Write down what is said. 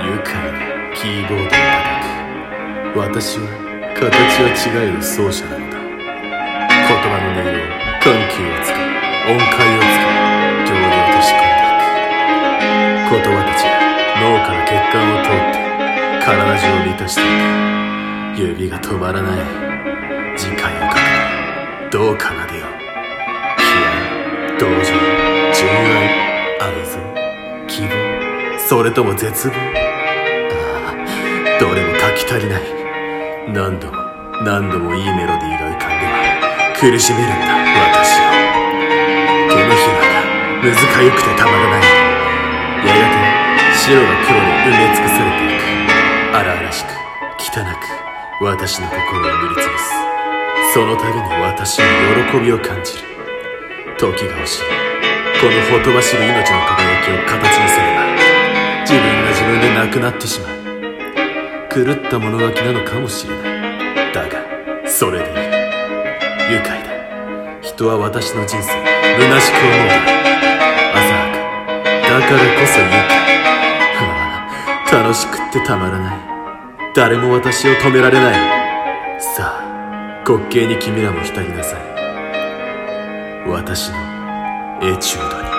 愉快にキーボードを叩く。私は形は違えど奏者なのだ。言葉の音色、緩急をつけ、音階をつけ、行々と仕込んでいく。言葉たちが脳から血管を通って体中を満たしていく。指が止まらない。次回をかけてどう奏でよう。悲哀、同情、純愛、愛憎、希望、それとも絶望。どれも書き足りない。何度も何度もいいメロディーが浮かんでは苦しめるんだ私を。手のひらがむずかゆくてたまらない。やがて白が黒で埋め尽くされていく。荒々しく汚く私の心を塗りつぶす。その度に私は喜びを感じる。時が欲しい。このほとばしる命の輝きを形にすれば自分が自分でなくなってしまう。狂った物書きなのかもしれない。だがそれでいい。愉快だ。人は私の人生虚しく思うだ。浅はかだからこそ愉快。楽しくってたまらない。誰も私を止められない。さあ滑稽に君らも浸りなさい。私のエチュードに。